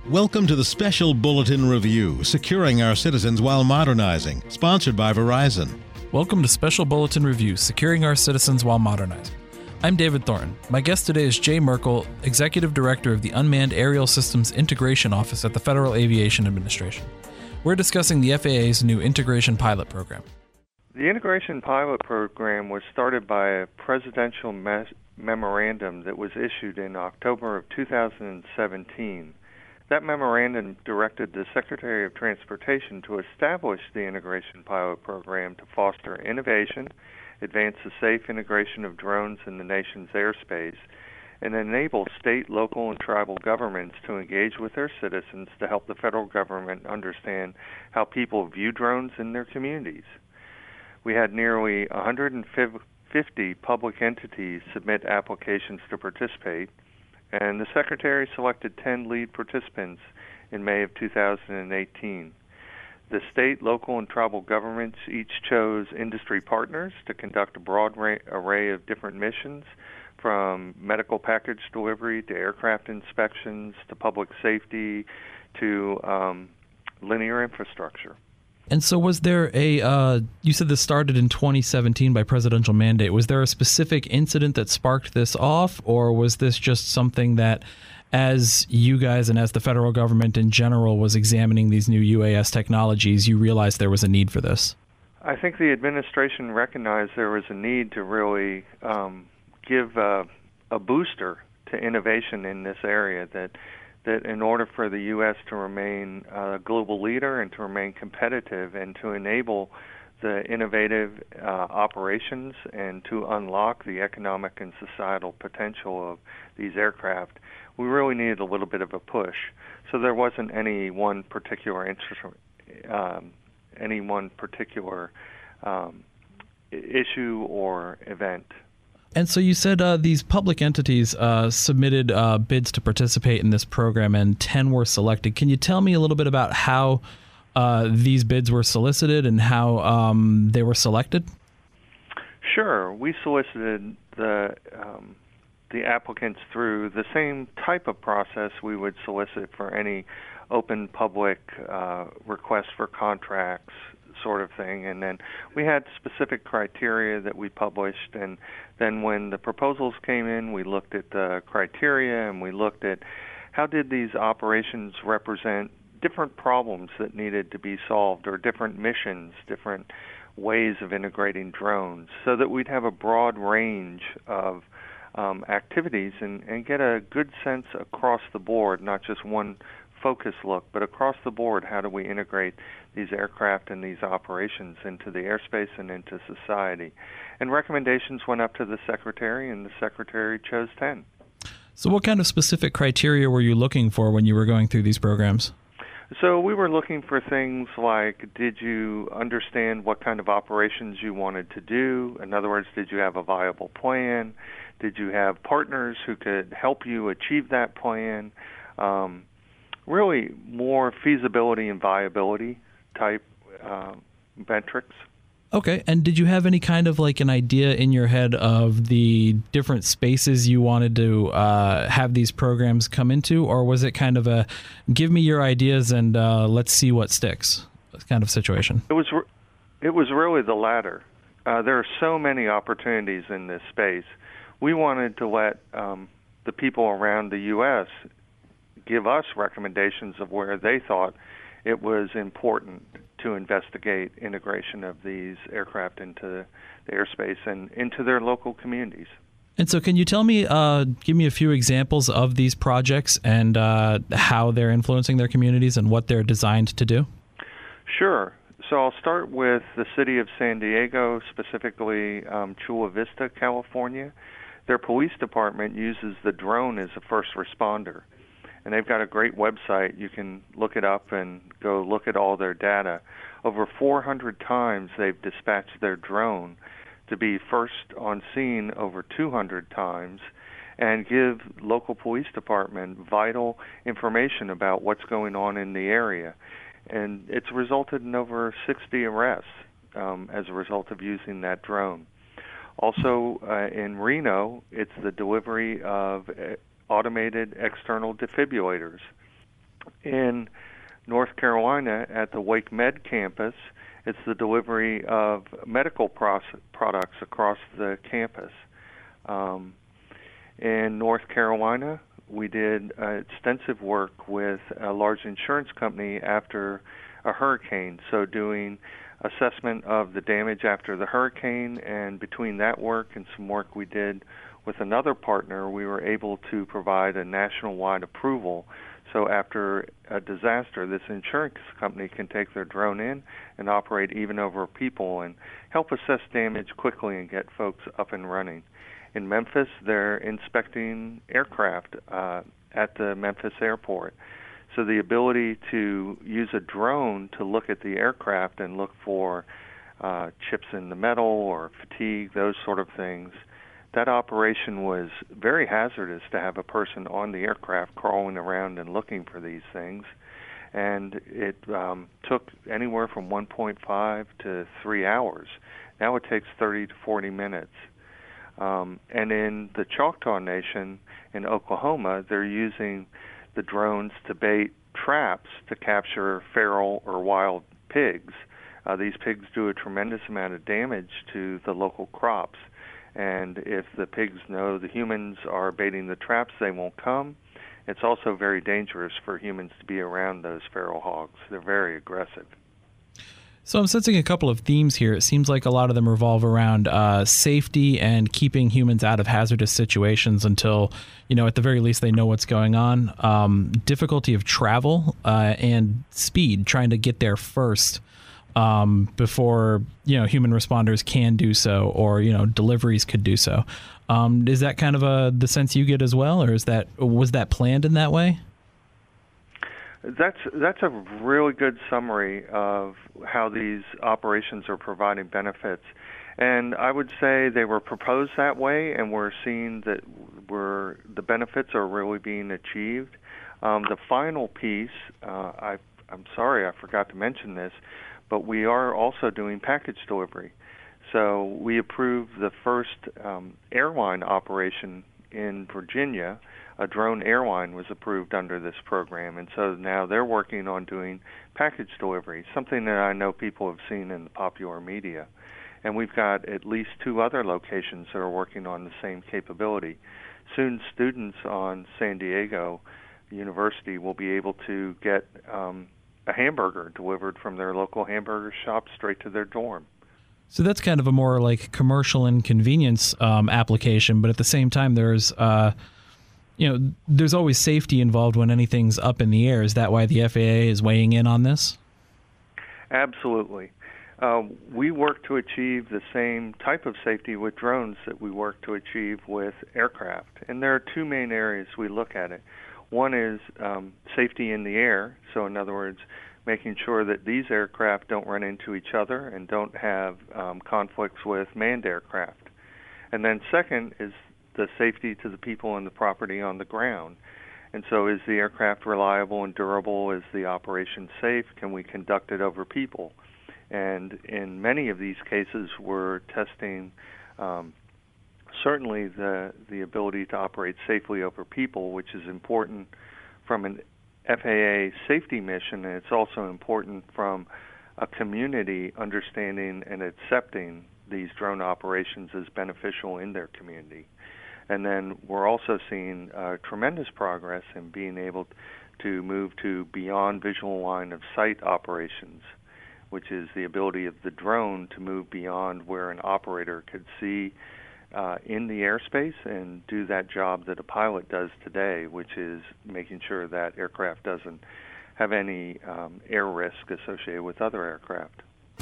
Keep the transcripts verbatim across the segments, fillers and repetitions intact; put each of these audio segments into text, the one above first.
Welcome to the Special Bulletin Review, Securing Our Citizens While Modernizing, sponsored by Verizon. Welcome to Special Bulletin Review, Securing Our Citizens While Modernizing. I'm David Thornton. My guest today is Jay Merkel, Executive Director of the Unmanned Aerial Systems Integration Office at the Federal Aviation Administration. We're discussing the F A A's new Integration Pilot Program. The Integration Pilot Program was started by a presidential me- memorandum that was issued in October of two thousand seventeen. That memorandum directed the Secretary of Transportation to establish the Integration Pilot Program to foster innovation, advance the safe integration of drones in the nation's airspace, and enable state, local, and tribal governments to engage with their citizens to help the federal government understand how people view drones in their communities. We had nearly one hundred fifty public entities submit applications to participate, and the Secretary selected ten lead participants in May of two thousand eighteen. The state, local, and tribal governments each chose industry partners to conduct a broad array of different missions, from medical package delivery to aircraft inspections to public safety to um, linear infrastructure. And so was there a, uh, you said this started in twenty seventeen by presidential mandate. Was there a specific incident that sparked this off, or was this just something that, as you guys and as the federal government in general was examining these new U A S technologies, you realized there was a need for this? I think the administration recognized there was a need to really um, give a, a booster to innovation in this area, that that in order for the U S to remain a global leader and to remain competitive and to enable the innovative uh, operations and to unlock the economic and societal potential of these aircraft, we really needed a little bit of a push. So there wasn't any one particular interest, um, any one particular um, issue or event. And so you said uh, these public entities uh, submitted uh, bids to participate in this program, and ten were selected. Can you tell me a little bit about how uh, these bids were solicited and how um, they were selected? Sure. We solicited the um, the applicants through the same type of process we would solicit for any open public uh, request for contracts sort of thing. And then we had specific criteria that we published, and then when the proposals came in, we looked at the criteria and we looked at how did these operations represent different problems that needed to be solved, or different missions, different ways of integrating drones, so that we'd have a broad range of um, activities and, and get a good sense across the board, not just one focus look, but across the board, how do we integrate these aircraft and these operations into the airspace and into society. And recommendations went up to the Secretary, and the Secretary chose ten. So what kind of specific criteria were you looking for when you were going through these programs? So we were looking for things like, did you understand what kind of operations you wanted to do? In other words, did you have a viable plan? Did you have partners who could help you achieve that plan? Um, really more feasibility and viability type uh, metrics. Okay, and did you have any kind of like an idea in your head of the different spaces you wanted to uh, have these programs come into, or was it kind of a give me your ideas and uh, let's see what sticks kind of situation? It was, re- it was really the latter. Uh, there are so many opportunities in this space. We wanted to let um, the people around the U S give us recommendations of where they thought it was important to investigate integration of these aircraft into the airspace and into their local communities. And so can you tell me, uh, give me a few examples of these projects and uh, how they're influencing their communities and what they're designed to do? Sure. So I'll start with the city of San Diego, specifically um, Chula Vista, California. Their police department uses the drone as a first responder. And they've got a great website. You can look it up and go look at all their data. Over four hundred times they've dispatched their drone to be first on scene over two hundred times and give local police department vital information about what's going on in the area. And it's resulted in over sixty arrests um, as a result of using that drone. Also uh, in Reno, it's the delivery of automated external defibrillators. In North Carolina, at the Wake Med campus, it's the delivery of medical proce- products across the campus. Um, in North Carolina, we did uh, extensive work with a large insurance company after a hurricane, so doing assessment of the damage after the hurricane, and between that work and some work we did with another partner, we were able to provide a national-wide approval. So after a disaster, this insurance company can take their drone in and operate even over people and help assess damage quickly and get folks up and running. In Memphis, they're inspecting aircraft uh, at the Memphis airport. So the ability to use a drone to look at the aircraft and look for uh, chips in the metal or fatigue, those sort of things, that operation was very hazardous to have a person on the aircraft crawling around and looking for these things. And it um, took anywhere from one point five to three hours. Now it takes thirty to forty minutes. Um, and in the Choctaw Nation in Oklahoma, they're using the drones to bait traps to capture feral or wild pigs. Uh, these pigs do a tremendous amount of damage to the local crops. And if the pigs know the humans are baiting the traps, they won't come. It's also very dangerous for humans to be around those feral hogs. They're very aggressive. So I'm sensing a couple of themes here. It seems like a lot of them revolve around uh, safety and keeping humans out of hazardous situations until, you know, at the very least they know what's going on. Um, difficulty of travel uh, and speed, trying to get there first. Um, before, you know, human responders can do so, or, you know, deliveries could do so. Um, is that kind of a, the sense you get as well, or is that, was that planned in that way? That's that's a really good summary of how these operations are providing benefits. And I would say they were proposed that way, and we're seeing that we're, the benefits are really being achieved. Um, the final piece, uh, I, I'm sorry I forgot to mention this, but we are also doing package delivery. So we approved the first um, airline operation in Virginia. A drone airline was approved under this program, and so now they're working on doing package delivery, something that I know people have seen in the popular media. And we've got at least two other locations that are working on the same capability. Soon students on San Diego University will be able to get um, a hamburger delivered from their local hamburger shop straight to their dorm. So that's kind of a more like commercial and convenience um, application, but at the same time, there's, uh, you know, there's always safety involved when anything's up in the air. Is that why the F A A is weighing in on this? Absolutely. Uh, we work to achieve the same type of safety with drones that we work to achieve with aircraft. And there are two main areas we look at it. One is um, safety in the air, so in other words, making sure that these aircraft don't run into each other and don't have um, conflicts with manned aircraft. And then second is the safety to the people and the property on the ground. And so is the aircraft reliable and durable? Is the operation safe? Can we conduct it over people? And in many of these cases, we're testing um, certainly the the ability to operate safely over people, which is important from an F A A safety mission, and it's also important from a community understanding and accepting these drone operations as beneficial in their community. And then we're also seeing uh, tremendous progress in being able to move to beyond visual line of sight operations, which is the ability of the drone to move beyond where an operator could see uh, in the airspace and do that job that a pilot does today, which is making sure that aircraft doesn't have any um, air risk associated with other aircraft.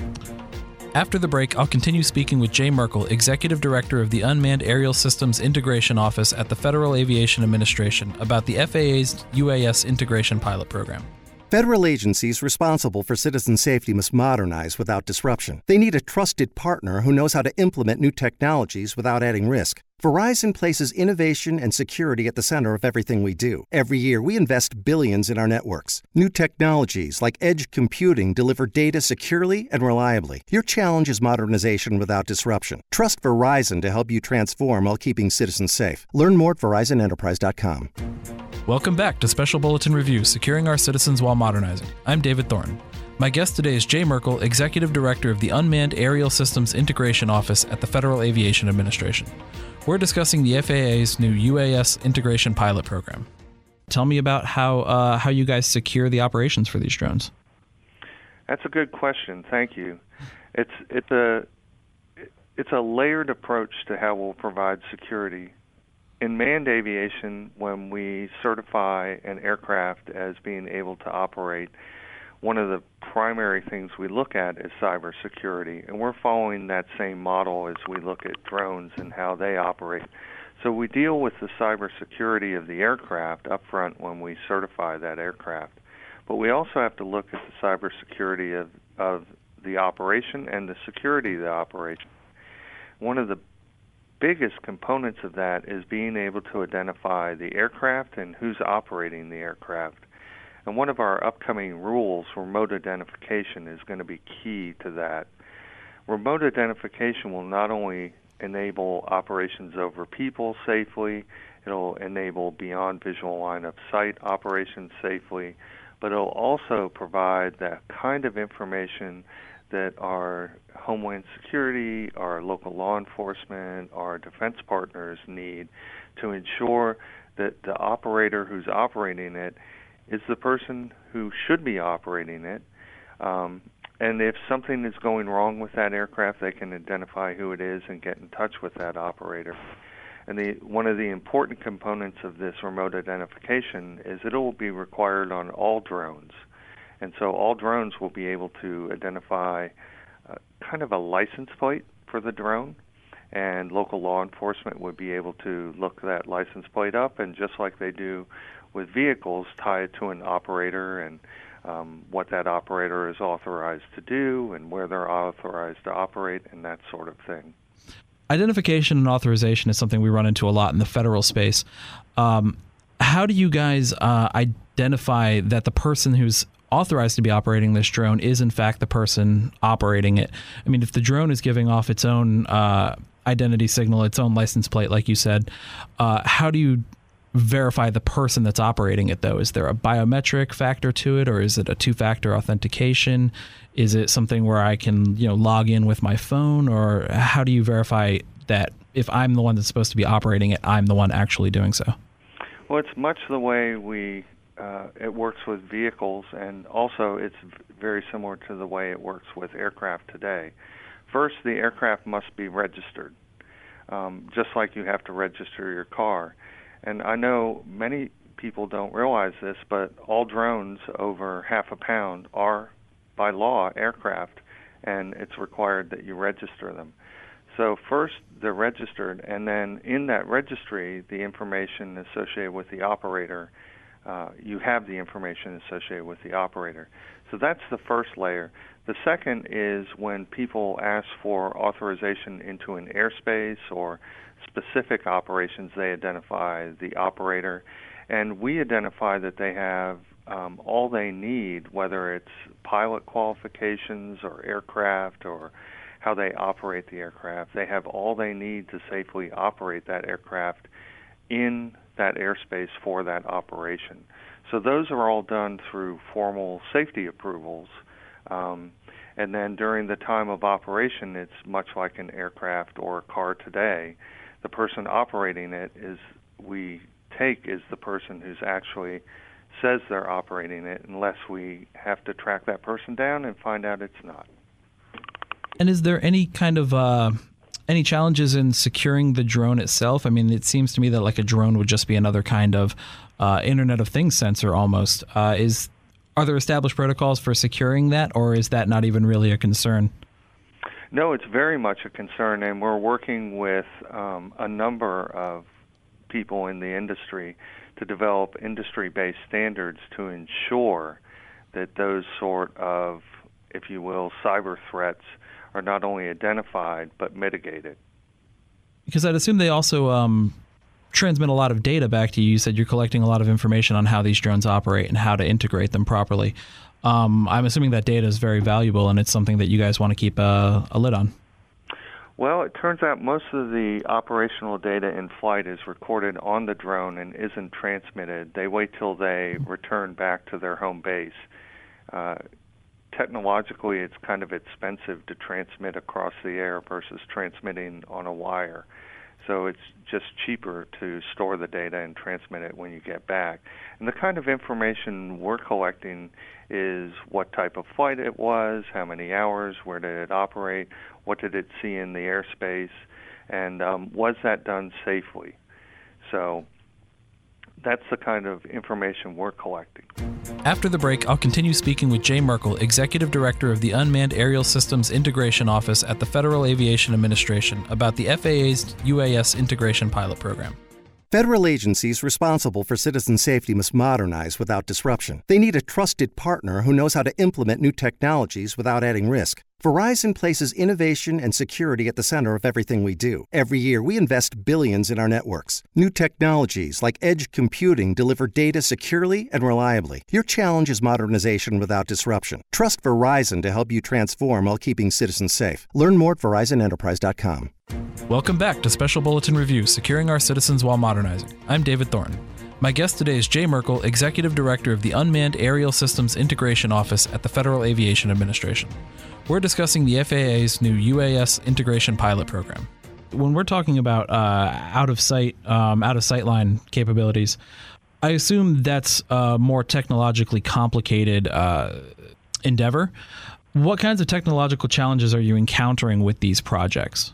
After the break, I'll continue speaking with Jay Merkel, Executive Director of the Unmanned Aerial Systems Integration Office at the Federal Aviation Administration, about the F A A's U A S Integration Pilot Program. Federal agencies responsible for citizen safety must modernize without disruption. They need a trusted partner who knows how to implement new technologies without adding risk. Verizon places innovation and security at the center of everything we do. Every year, we invest billions in our networks. New technologies like edge computing deliver data securely and reliably. Your challenge is modernization without disruption. Trust Verizon to help you transform while keeping citizens safe. Learn more at verizon enterprise dot com. Welcome back to Special Bulletin Review, Securing Our Citizens While Modernizing. I'm David Thornton. My guest today is Jay Merkel, Executive Director of the Unmanned Aerial Systems Integration Office at the Federal Aviation Administration. We're discussing the F A A's new U A S Integration Pilot Program. Tell me about how uh, how you guys secure the operations for these drones. That's a good question. Thank you. It's it's a it's a layered approach to how we'll provide security. In manned aviation, when we certify an aircraft as being able to operate, one of the primary things we look at is cybersecurity, and we're following that same model as we look at drones and how they operate. So we deal with the cybersecurity of the aircraft up front when we certify that aircraft, but we also have to look at the cybersecurity of, of the operation and the security of the operation. One of the biggest components of that is being able to identify the aircraft and who's operating the aircraft. And one of our upcoming rules, remote identification, is going to be key to that. Remote identification will not only enable operations over people safely, it'll enable beyond visual line of sight operations safely, but it'll also provide that kind of information that our Homeland Security, our local law enforcement, our defense partners need to ensure that the operator who's operating it is the person who should be operating it. Um, and if something is going wrong with that aircraft, they can identify who it is and get in touch with that operator. And the, one of the important components of this remote identification is it will be required on all drones. And so all drones will be able to identify uh, kind of a license plate for the drone, and local law enforcement would be able to look that license plate up, and just like they do with vehicles, tie it to an operator and um, what that operator is authorized to do and where they're authorized to operate and that sort of thing. Identification and authorization is something we run into a lot in the federal space. Um, how do you guys uh, identify that the person who's authorized to be operating this drone is in fact the person operating it? I mean, if the drone is giving off its own uh, identity signal, its own license plate, like you said, uh, how do you verify the person that's operating it, though? Is there a biometric factor to it, or is it a two-factor authentication? Is it something where I can, you know, log in with my phone, or how do you verify that if I'm the one that's supposed to be operating it, I'm the one actually doing so? Well, it's much the way we Uh, it works with vehicles, and also it's very similar to the way it works with aircraft today. First, the aircraft must be registered, um, just like you have to register your car. And I know many people don't realize this, but all drones over half a pound are, by law, aircraft, and it's required that you register them. So first, they're registered, and then in that registry, the information associated with the operator Uh, you have the information associated with the operator. So that's the first layer. The second is when people ask for authorization into an airspace or specific operations, they identify the operator, and we identify that they have um, all they need, whether it's pilot qualifications or aircraft or how they operate the aircraft. They have all they need to safely operate that aircraft in that airspace for that operation. So those are all done through formal safety approvals. Um, and then during the time of operation, it's much like an aircraft or a car today. The person operating it is, we take is the person who's actually says they're operating it, unless we have to track that person down and find out it's not. And is there any kind of uh, any challenges in securing the drone itself? I mean, it seems to me that like a drone would just be another kind of uh, Internet of Things sensor almost. Uh, is are there established protocols for securing that, or is that not even really a concern? No, it's very much a concern, and we're working with um, a number of people in the industry to develop industry-based standards to ensure that those sort of, if you will, cyber threats are not only identified but mitigated. Because I'd assume they also um, transmit a lot of data back to you. You said you're collecting a lot of information on how these drones operate and how to integrate them properly. Um, I'm assuming that data is very valuable, and it's something that you guys want to keep a, a lid on. Well, it turns out most of the operational data in flight is recorded on the drone and isn't transmitted. They wait till they return back to their home base. Uh, technologically, it's kind of expensive to transmit across the air versus transmitting on a wire. So it's just cheaper to store the data and transmit it when you get back. And the kind of information we're collecting is what type of flight it was, how many hours, where did it operate, what did it see in the airspace, and um, was that done safely? So that's the kind of information we're collecting. After the break, I'll continue speaking with Jay Merkel, Executive Director of the Unmanned Aerial Systems Integration Office at the Federal Aviation Administration, about the F A A's U A S Integration Pilot Program. Federal agencies responsible for citizen safety must modernize without disruption. They need a trusted partner who knows how to implement new technologies without adding risk. Verizon places innovation and security at the center of everything we do. Every year, we invest billions in our networks. New technologies like edge computing deliver data securely and reliably. Your challenge is modernization without disruption. Trust Verizon to help you transform while keeping citizens safe. Learn more at verizon enterprise dot com. Welcome back to Special Bulletin Review, Securing Our Citizens While Modernizing. I'm David Thornton. My guest today is Jay Merkel, Executive Director of the Unmanned Aerial Systems Integration Office at the Federal Aviation Administration. We're discussing the F A A's new U A S Integration Pilot Program. When we're talking about uh, out-of-sight, um, out-of-sightline capabilities, I assume that's a more technologically complicated uh, endeavor. What kinds of technological challenges are you encountering with these projects?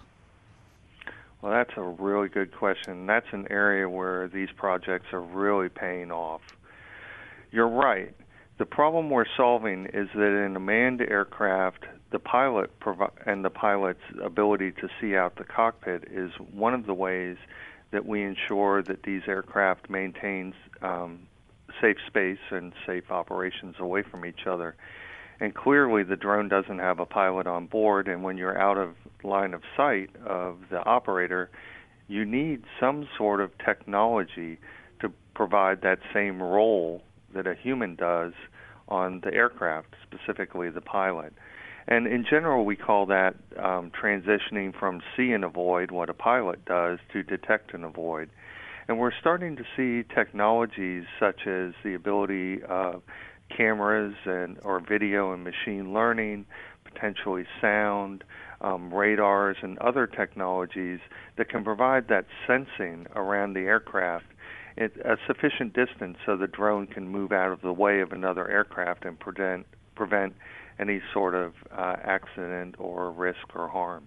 Well, that's a really good question. That's an area where these projects are really paying off. You're right. The problem we're solving is that in a manned aircraft, the pilot provi- and the pilot's ability to see out the cockpit is one of the ways that we ensure that these aircraft maintain um, safe space and safe operations away from each other. And clearly the drone doesn't have a pilot on board, and when you're out of line of sight of the operator, you need some sort of technology to provide that same role that a human does on the aircraft, specifically the pilot. And in general, we call that um, transitioning from see and avoid, what a pilot does, to detect and avoid. And we're starting to see technologies such as the ability of cameras and or video and machine learning, potentially sound, um, radars, and other technologies that can provide that sensing around the aircraft at a sufficient distance so the drone can move out of the way of another aircraft and prevent prevent any sort of uh, accident or risk or harm.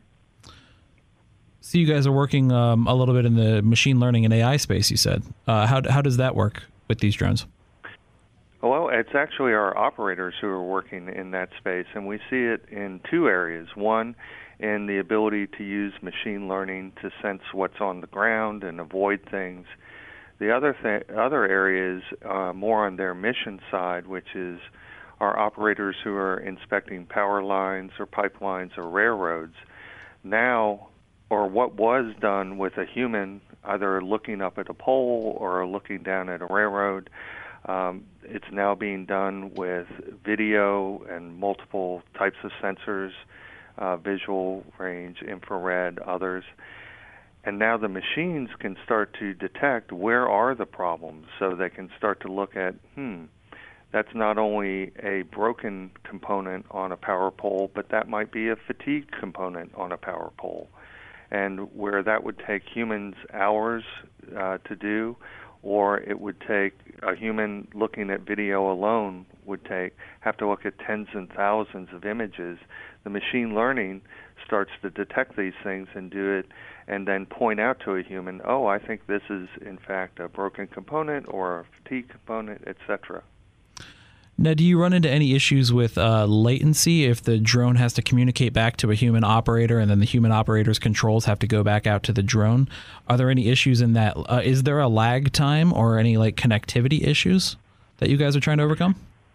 So you guys are working um, a little bit in the machine learning and A I space, you said. Uh, how, how does that work with these drones? Well, it's actually our operators who are working in that space, and we see it in two areas. One, in the ability to use machine learning to sense what's on the ground and avoid things. The other th- other area is uh, more on their mission side, which is our operators who are inspecting power lines or pipelines or railroads. Now, or what was done with a human, either looking up at a pole or looking down at a railroad, Um, it's now being done with video and multiple types of sensors, uh, visual range, infrared, others. And now the machines can start to detect where are the problems, so they can start to look at, hmm, that's not only a broken component on a power pole, but that might be a fatigue component on a power pole. And where that would take humans hours uh, to do, or it would take a human looking at video alone would take have to look at tens and thousands of images. The machine learning starts to detect these things and do it and then point out to a human, oh, I think this is in fact a broken component or a fatigue component, et cetera. Now, do you run into any issues with uh, latency if the drone has to communicate back to a human operator and then the human operator's controls have to go back out to the drone? Are there any issues in that? Uh, is there a lag time or any like connectivity issues that you guys are trying to overcome?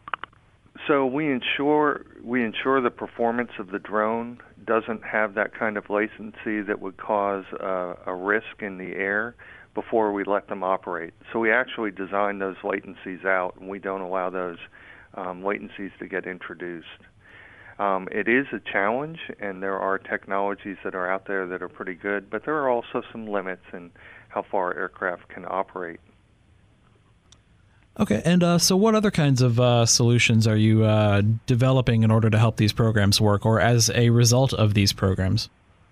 So we ensure we ensure the performance of the drone doesn't have that kind of latency that would cause uh, a risk in the air before we let them operate. So we actually design those latencies out, and we don't allow those Um, latencies to get introduced. Um, it is a challenge, and there are technologies that are out there that are pretty good, but there are also some limits in how far aircraft can operate. Okay, and uh, so what other kinds of uh, solutions are you uh, developing in order to help these programs work, or as a result of these programs?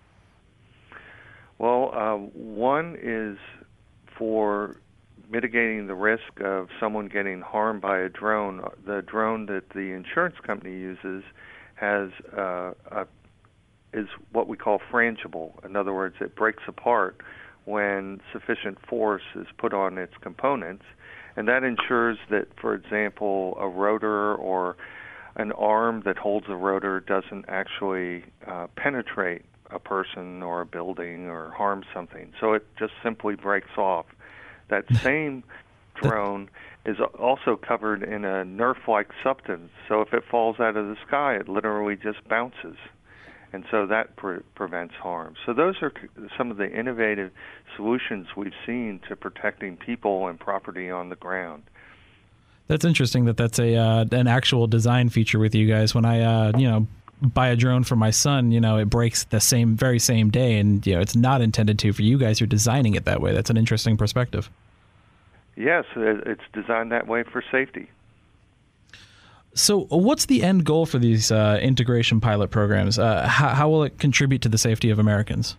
Well, uh, one is for mitigating the risk of someone getting harmed by a drone. The drone that the insurance company uses has uh, a, is what we call frangible. In other words, it breaks apart when sufficient force is put on its components, and that ensures that, for example, a rotor or an arm that holds a rotor doesn't actually uh, penetrate a person or a building or harm something. So it just simply breaks off. That same drone is also covered in a Nerf-like substance, so if it falls out of the sky, it literally just bounces, and so that pre- prevents harm. So those are c- some of the innovative solutions we've seen to protecting people and property on the ground. That's interesting that that's a uh, an actual design feature with you guys. When I, uh, you know, buy a drone for my son, you know, it breaks the same, very same day, and you know, it's not intended to. For you guys, you're designing it that way. That's an interesting perspective. Yes, it's designed that way for safety. So what's the end goal for these uh, integration pilot programs? Uh, how, how will it contribute to the safety of Americans?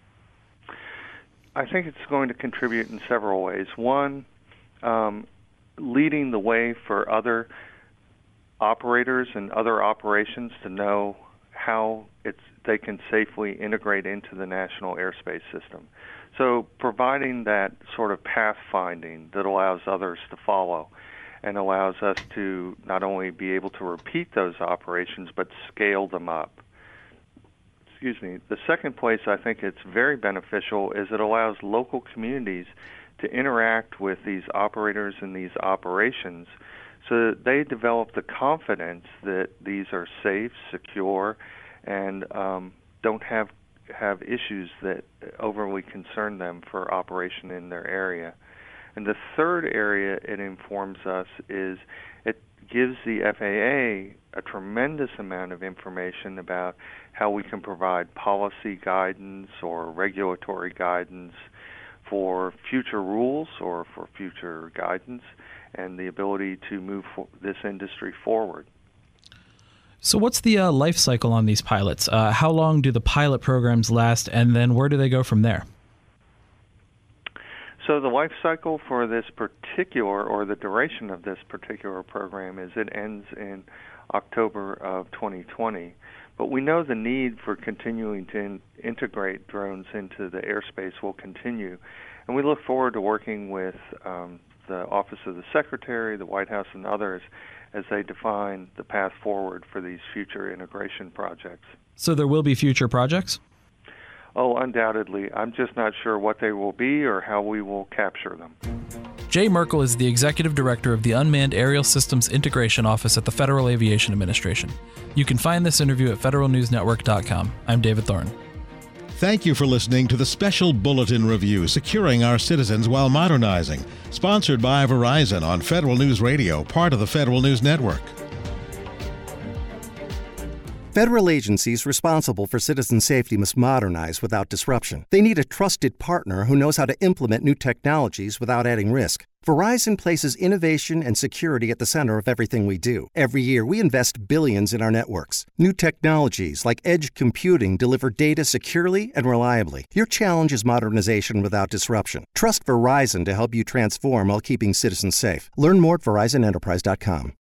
I think it's going to contribute in several ways. One, um, leading the way for other operators and other operations to know how it's they can safely integrate into the national airspace system. So providing that sort of pathfinding that allows others to follow and allows us to not only be able to repeat those operations but scale them up. Excuse me. The second place I think it's very beneficial is it allows local communities to interact with these operators and these operations so that they develop the confidence that these are safe, secure, and um, don't have have issues that overly concern them for operation in their area. And the third area it informs us is it gives the F A A a tremendous amount of information about how we can provide policy guidance or regulatory guidance for future rules or for future guidance and the ability to move for this industry forward. So what's the uh, life cycle on these pilots? Uh, how long do the pilot programs last, and then where do they go from there? So the life cycle for this particular, or the duration of this particular program, is it ends in October of twenty twenty. But we know the need for continuing to in- integrate drones into the airspace will continue. And we look forward to working with um, the Office of the Secretary, the White House, and others as they define the path forward for these future integration projects. So there will be future projects? Oh, undoubtedly. I'm just not sure what they will be or how we will capture them. Jay Merkel is the Executive Director of the Unmanned Aerial Systems Integration Office at the Federal Aviation Administration. You can find this interview at federal news network dot com. I'm David Thorne. Thank you for listening to the Special Bulletin Review, Securing Our Citizens While Modernizing, sponsored by Verizon on Federal News Radio, part of the Federal News Network. Federal agencies responsible for citizen safety must modernize without disruption. They need a trusted partner who knows how to implement new technologies without adding risk. Verizon places innovation and security at the center of everything we do. Every year, we invest billions in our networks. New technologies like edge computing deliver data securely and reliably. Your challenge is modernization without disruption. Trust Verizon to help you transform while keeping citizens safe. Learn more at verizon enterprise dot com.